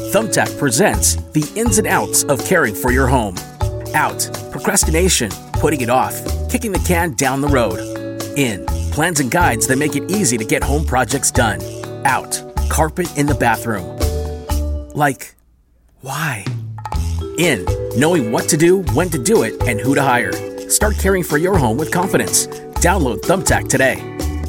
Thumbtack presents the ins and outs of caring for your home. Out, procrastination, putting it off, kicking the can down the road. In, plans and guides that make it easy to get home projects done. Out, carpet in the bathroom. Like, why? In, knowing what to do, when to do it, and who to hire. Start caring for your home with confidence. Download Thumbtack today.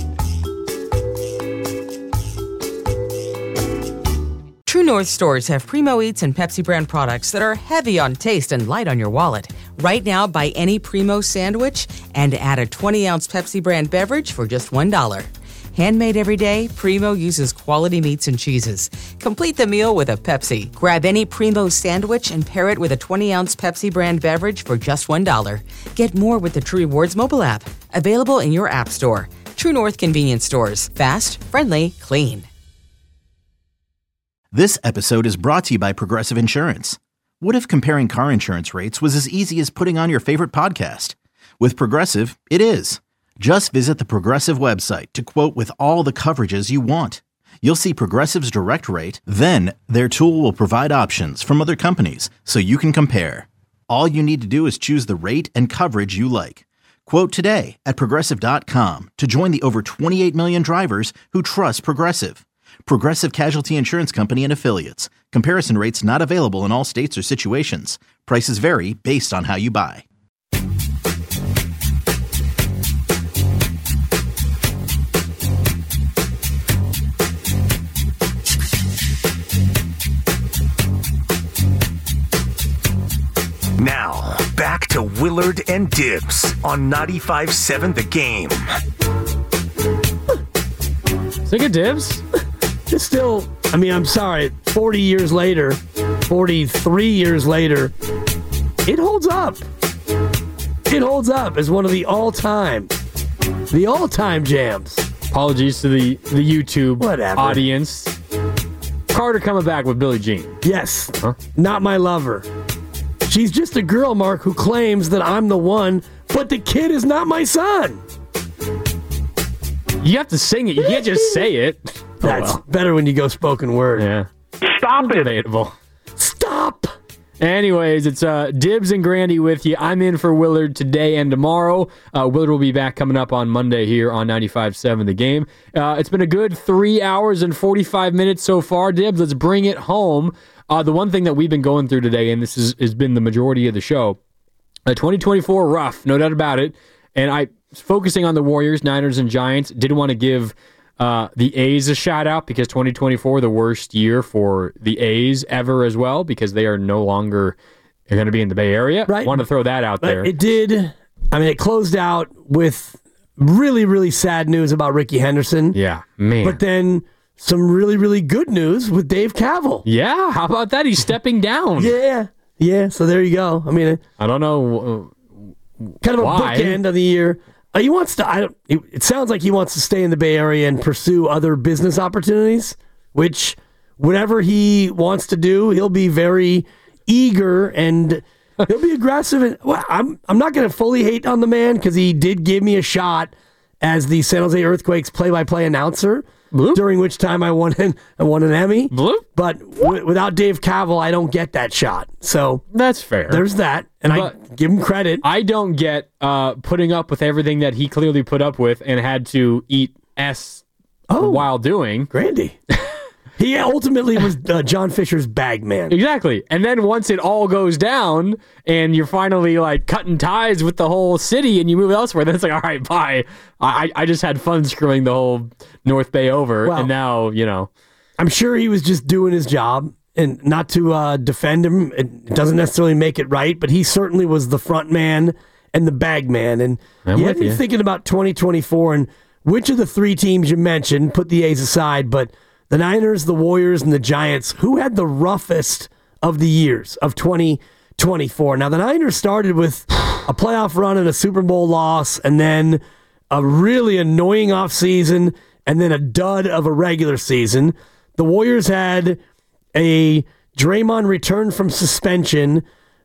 True North stores have Primo Eats and Pepsi brand products that are heavy on taste and light on your wallet. Right now, buy any Primo sandwich and add a 20-ounce Pepsi brand beverage for just $1. Handmade every day, Primo uses quality meats and cheeses. Complete the meal with a Pepsi. Grab any Primo sandwich and pair it with a 20-ounce Pepsi brand beverage for just $1. Get more with the True Rewards mobile app. Available in your app store. True North convenience stores. Fast, friendly, clean. This episode is brought to you by Progressive Insurance. What if comparing car insurance rates was as easy as putting on your favorite podcast? With Progressive, it is. Just visit the Progressive website to quote with all the coverages you want. You'll see Progressive's direct rate, then their tool will provide options from other companies so you can compare. All you need to do is choose the rate and coverage you like. Quote today at Progressive.com to join the over 28 million drivers who trust Progressive. Progressive Casualty Insurance Company and Affiliates. Comparison rates not available in all states or situations. Prices vary based on how you buy. Now, back to Willard and Dibbs on 95.7 The Game. Sick of Dibbs? It's still, I mean, I'm sorry, 40 years later, 43 years later, it holds up. It holds up as one of the all-time jams. Apologies to the YouTube Whatever. audience. Carter coming back with Billie Jean. Yes, Not my lover. She's just a girl, Mark, who claims that I'm the one, but the kid is not my son. You have to sing it. You can't just say it. That's better when you go spoken word. Yeah. Stop it. Debatable. Stop! Anyways, it's Dibbs and Grandy with you. I'm in for Willard today and tomorrow. Willard will be back coming up on Monday here on 95.7 The Game. It's been a good 3 hours and 45 minutes so far. Dibbs, let's bring it home. The one thing that we've been going through today, and this has been the majority of the show, 2024 rough, no doubt about it. And I focusing on the Warriors, Niners, and Giants, did want to give the A's a shout out because 2024, the worst year for the A's ever as well, because they are no longer going to be in the Bay Area. Right. Want to throw that out there. It did. I mean, it closed out with really, really sad news about Ricky Henderson. Yeah, man. But then some really, really good news with Dave Kaval. Yeah, how about that? He's stepping down. Yeah. So there you go. I mean, I don't know kind of why. a bookend of the year. He wants to. It sounds like he wants to stay in the Bay Area and pursue other business opportunities. Which, whatever he wants to do, he'll be very eager and he'll be aggressive. And well, I'm not going to fully hate on the man because he did give me a shot as the San Jose Earthquakes play-by-play announcer. Bloop. During which time I won an Emmy. Bloop. But without Dave Kaval, I don't get that shot. So That's fair. there's that, and I give him credit. I don't get putting up with everything that he clearly put up with and had to eat S while doing. Grandy. He ultimately was John Fisher's bag man. Exactly. And then once it all goes down and you're finally like cutting ties with the whole city and you move elsewhere, then it's like, all right, bye. I just had fun screwing the whole North Bay over. Well, and now, I'm sure he was just doing his job, and not to defend him. It doesn't necessarily make it right, but he certainly was the front man and the bag man. And you had me thinking about 2024 and which of the three teams you mentioned, put the A's aside, but the Niners, the Warriors, and the Giants, who had the roughest of the years of 2024? Now, the Niners started with a playoff run and a Super Bowl loss, and then a really annoying offseason, and then a dud of a regular season. The Warriors had a Draymond return from suspension,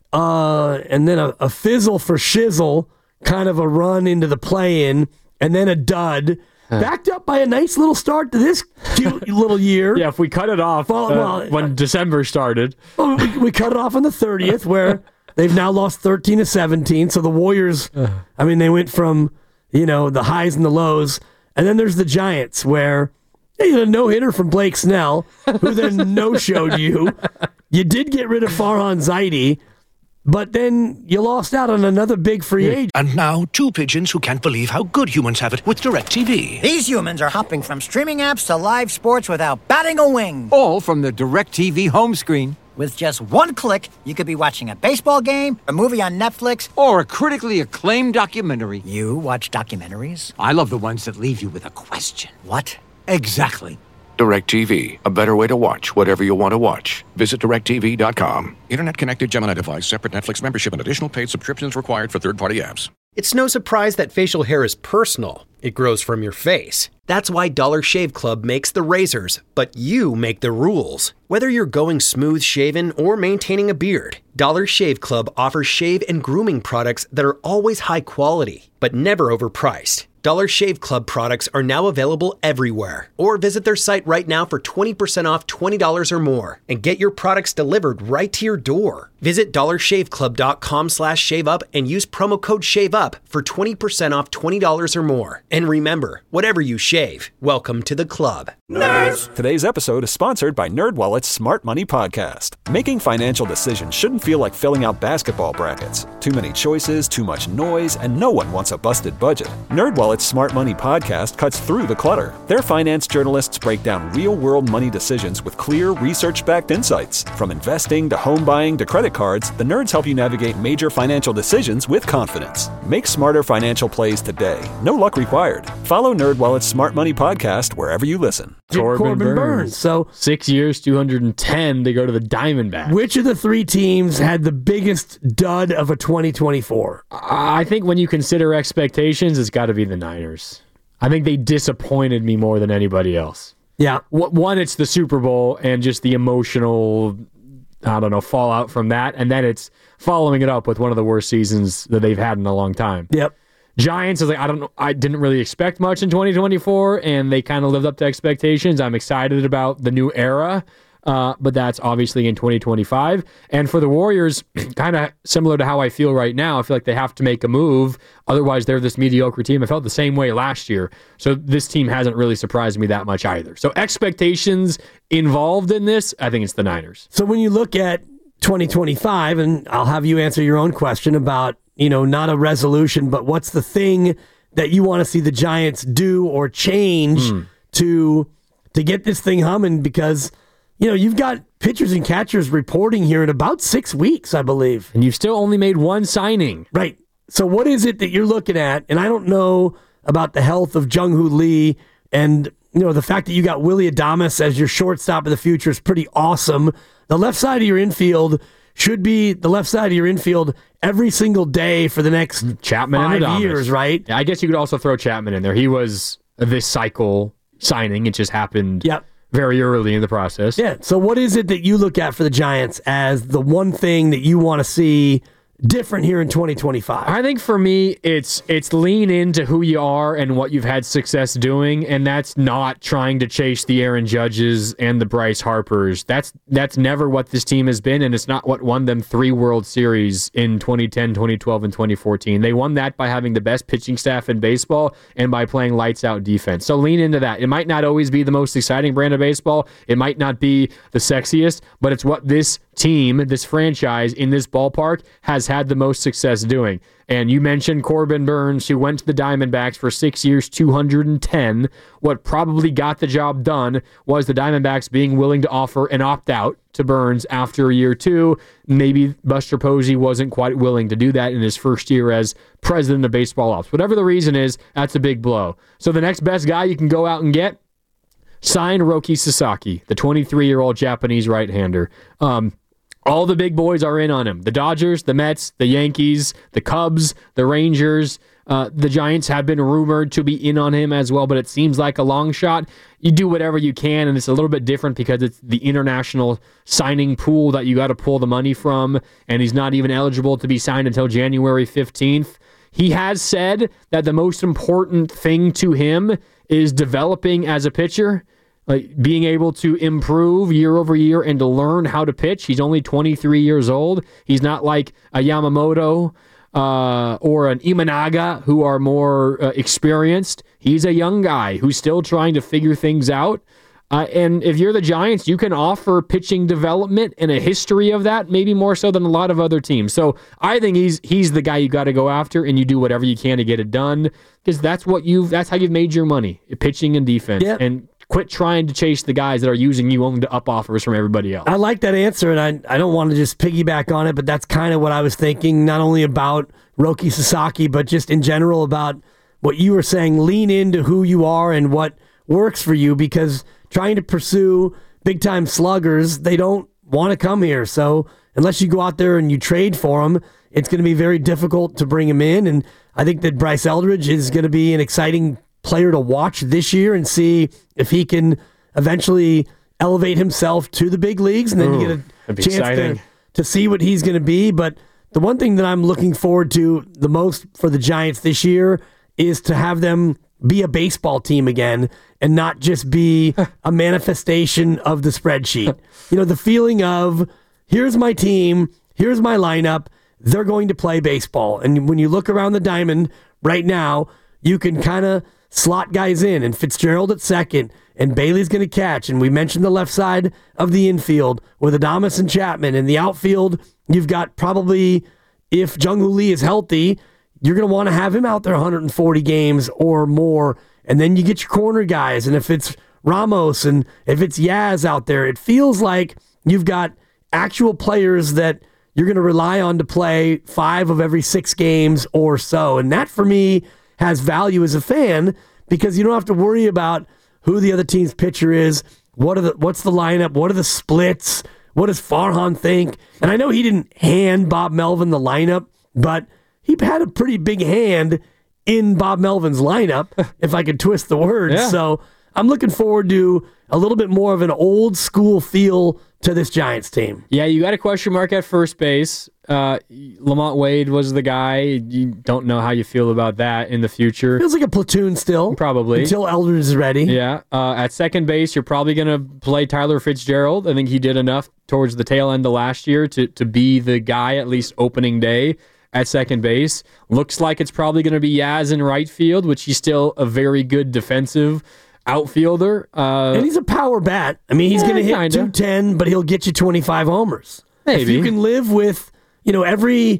and then a fizzle for shizzle, kind of a run into the play-in, and then a dud. backed up by a nice little start to this cute little year. Yeah, if we cut it off when December started. We cut it off on the 30th, where they've now lost 13 of 17. So the Warriors, they went from, the highs and the lows. And then there's the Giants, where you had a no-hitter from Blake Snell, who then no-showed you. You did get rid of Farhan Zaidi, but then you lost out on another big free agent. And now, two pigeons who can't believe how good humans have it with DirecTV. These humans are hopping from streaming apps to live sports without batting a wing. All from the DirecTV home screen. With just one click, you could be watching a baseball game, a movie on Netflix, or a critically acclaimed documentary. You watch documentaries? I love the ones that leave you with a question. What? Exactly. DirecTV, a better way to watch whatever you want to watch. Visit DirecTV.com. Internet connected Gemini device, separate Netflix membership, and additional paid subscriptions required for third-party apps. It's no surprise that facial hair is personal. It grows from your face. That's why Dollar Shave Club makes the razors, but you make the rules. Whether you're going smooth shaven or maintaining a beard, Dollar Shave Club offers shave and grooming products that are always high quality, but never overpriced. Dollar Shave Club products are now available everywhere. Or visit their site right now for 20% off $20 or more and get your products delivered right to your door. Visit dollarshaveclub.com/shaveup and use promo code SHAVEUP for 20% off $20 or more. And remember, whatever you shave, welcome to the club. Nerds! Today's episode is sponsored by NerdWallet's Smart Money Podcast. Making financial decisions shouldn't feel like filling out basketball brackets. Too many choices, too much noise, and no one wants a busted budget. NerdWallet's Smart Money Podcast cuts through the clutter. Their finance journalists break down real-world money decisions with clear, research-backed insights. From investing to home buying to credit cards, the nerds help you navigate major financial decisions with confidence. Make smarter financial plays today. No luck required. Follow NerdWallet's Smart Money Podcast wherever you listen. Corbin Burns. So 6 years, 210. They go to the Diamondbacks. Which of the three teams had the biggest dud of a 2024? I think when you consider expectations, it's got to be the Niners. I think they disappointed me more than anybody else. Yeah. One, it's the Super Bowl and just the emotional, fallout from that. And then it's following it up with one of the worst seasons that they've had in a long time. Yep. Giants is I didn't really expect much in 2024, and they kind of lived up to expectations. I'm excited about the new era, but that's obviously in 2025. And for the Warriors, kind of similar to how I feel right now, I feel like they have to make a move. Otherwise, they're this mediocre team. I felt the same way last year. So this team hasn't really surprised me that much either. So expectations involved in this, I think it's the Niners. So when you look at 2025, and I'll have you answer your own question about, not a resolution, but what's the thing that you want to see the Giants do or change to get this thing humming? Because, you've got pitchers and catchers reporting here in about 6 weeks, I believe. And you've still only made one signing. Right. So what is it that you're looking at? And I don't know about the health of Jung-Hoo Lee, and, the fact that you got Willy Adames as your shortstop of the future is pretty awesome. The left side of your infield should be the left side of your infield every single day for the next Chapman 5 years, right? Yeah, I guess you could also throw Chapman in there. He was this cycle signing. It just happened very early in the process. Yeah. So what is it that you look at for the Giants as the one thing that you want to see different here in 2025? I think for me, it's lean into who you are and what you've had success doing, and that's not trying to chase the Aaron Judges and the Bryce Harpers. That's never what this team has been, and it's not what won them 3 World Series in 2010, 2012, and 2014. They won that by having the best pitching staff in baseball and by playing lights-out defense. So lean into that. It might not always be the most exciting brand of baseball. It might not be the sexiest, but it's what this team, this franchise in this ballpark has had the most success doing. And you mentioned Corbin Burns, who went to the Diamondbacks for 6 years, 210. What probably got the job done was the Diamondbacks being willing to offer an opt-out to Burns after year 2. Maybe Buster Posey wasn't quite willing to do that in his first year as president of baseball ops. Whatever the reason is, that's a big blow. So the next best guy you can go out and get, sign Roki Sasaki, the 23-year-old Japanese right-hander. All the big boys are in on him. The Dodgers, the Mets, the Yankees, the Cubs, the Rangers. The Giants have been rumored to be in on him as well, but it seems like a long shot. You do whatever you can, and it's a little bit different because it's the international signing pool that you got to pull the money from, and he's not even eligible to be signed until January 15th. He has said that the most important thing to him is developing as a pitcher, like being able to improve year over year and to learn how to pitch. He's only 23 years old. He's not like a Yamamoto or an Imanaga who are more experienced. He's a young guy who's still trying to figure things out. And if you're the Giants, you can offer pitching development and a history of that, maybe more so than a lot of other teams. So I think he's the guy you got to go after, and you do whatever you can to get it done, because that's how you've made your money, pitching and defense. Yep. And quit trying to chase the guys that are using you only to up offers from everybody else. I like that answer, and I don't want to just piggyback on it, but that's kind of what I was thinking, not only about Roki Sasaki, but just in general about what you were saying. Lean into who you are and what works for you, because trying to pursue big-time sluggers, they don't want to come here. So unless you go out there and you trade for them, it's going to be very difficult to bring them in. And I think that Bryce Eldridge is going to be an exciting player to watch this year and see if he can eventually elevate himself to the big leagues, and then you get a chance to see what he's going to be. But the one thing that I'm looking forward to the most for the Giants this year is to have them be a baseball team again and not just be a manifestation of the spreadsheet. The feeling of, here's my team, here's my lineup, they're going to play baseball. And when you look around the diamond right now, you can kind of slot guys in, and Fitzgerald at second, and Bailey's going to catch. And we mentioned the left side of the infield with Adames and Chapman. In the outfield, you've got probably, if Jung-Hoo Lee is healthy, you're going to want to have him out there 140 games or more. And then you get your corner guys. And if it's Ramos and if it's Yaz out there, it feels like you've got actual players that you're going to rely on to play 5 of every 6 games or so. And that, for me, has value as a fan, because you don't have to worry about who the other team's pitcher is, what's the lineup, what are the splits, what does Farhan think. And I know he didn't hand Bob Melvin the lineup, but he had a pretty big hand in Bob Melvin's lineup, if I could twist the words. Yeah. So I'm looking forward to a little bit more of an old school feel to this Giants team. Yeah, you got a question mark at first base. Lamont Wade was the guy. You don't know how you feel about that in the future. Feels like a platoon still. Probably. Until Eldridge is ready. Yeah. At second base, you're probably going to play Tyler Fitzgerald. I think he did enough towards the tail end of last year to be the guy, at least opening day, at second base. Looks like it's probably going to be Yaz in right field, which he's still a very good defensive outfielder. And he's a power bat. I mean, he's going to hit 210, but he'll get you 25 homers. Maybe. If you can live with, every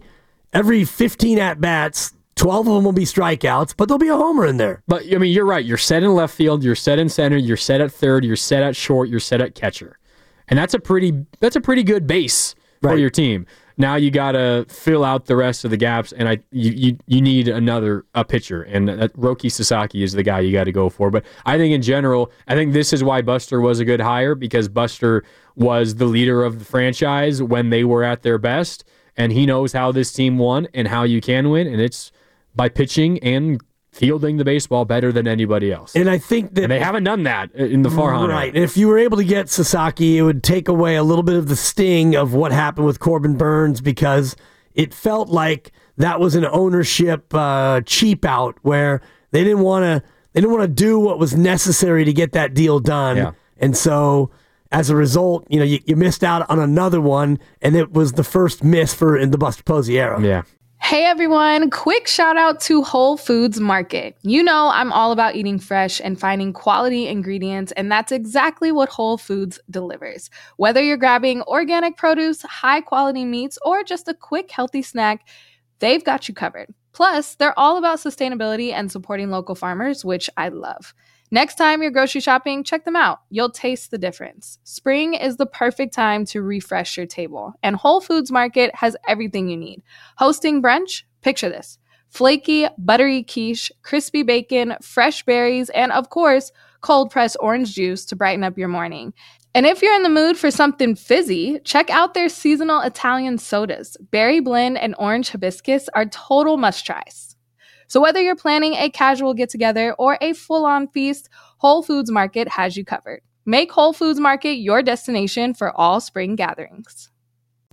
15 at-bats, 12 of them will be strikeouts, but there'll be a homer in there. But, I mean, you're right. You're set in left field. You're set in center. You're set at third. You're set at short. You're set at catcher. And that's a pretty good base for your team. Now you got to fill out the rest of the gaps, and you need a pitcher, and Roki Sasaki is the guy you got to go for. But I think in general, this is why Buster was a good hire, because Buster was the leader of the franchise when they were at their best, and he knows how this team won and how you can win, and it's by pitching and fielding the baseball better than anybody else. And I think that... And they haven't done that in the Farhan. Right. And if you were able to get Sasaki, it would take away a little bit of the sting of what happened with Corbin Burns, because it felt like that was an ownership cheap out where they didn't want to do what was necessary to get that deal done. Yeah. And so as a result, you missed out on another one, and it was the first miss in the Buster Posey era. Yeah. Hey everyone, quick shout out to Whole Foods Market. I'm all about eating fresh and finding quality ingredients, and that's exactly what Whole Foods delivers. Whether you're grabbing organic produce, high quality meats, or just a quick healthy snack, they've got you covered. Plus, they're all about sustainability and supporting local farmers, which I love. Next time you're grocery shopping, check them out. You'll taste the difference. Spring is the perfect time to refresh your table, and Whole Foods Market has everything you need. Hosting brunch? Picture this. Flaky, buttery quiche, crispy bacon, fresh berries, and of course, cold-pressed orange juice to brighten up your morning. And if you're in the mood for something fizzy, check out their seasonal Italian sodas. Berry blend and orange hibiscus are total must-tries. So whether you're planning a casual get-together or a full-on feast, Whole Foods Market has you covered. Make Whole Foods Market your destination for all spring gatherings.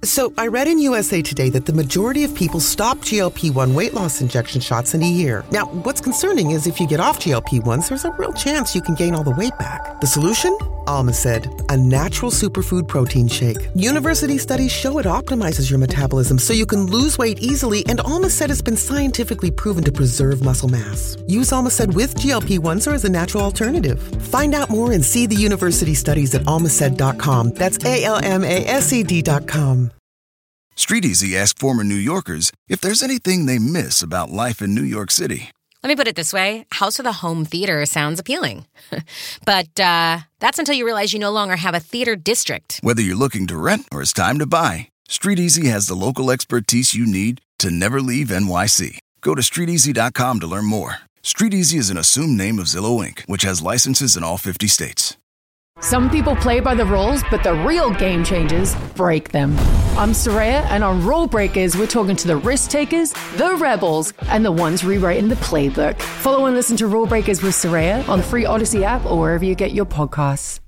So I read in USA Today that the majority of people stop GLP-1 weight loss injection shots in a year. Now, what's concerning is if you get off GLP-1s, there's a real chance you can gain all the weight back. The solution? Almacid, a natural superfood protein shake. University studies show it optimizes your metabolism so you can lose weight easily, and Almacid has been scientifically proven to preserve muscle mass. Use Almacid with GLP-1s or as a natural alternative. Find out more and see the university studies at almacid.com. That's ALMASED.com. StreetEasy asked former New Yorkers if there's anything they miss about life in New York City. Let me put it this way. House with a home theater sounds appealing. But that's until you realize you no longer have a theater district. Whether you're looking to rent or it's time to buy, StreetEasy has the local expertise you need to never leave NYC. Go to StreetEasy.com to learn more. StreetEasy is an assumed name of Zillow Inc., which has licenses in all 50 states. Some people play by the rules, but the real game changers break them. I'm Soraya, and on Rule Breakers, we're talking to the risk takers, the rebels, and the ones rewriting the playbook. Follow and listen to Rule Breakers with Soraya on the free Odyssey app or wherever you get your podcasts.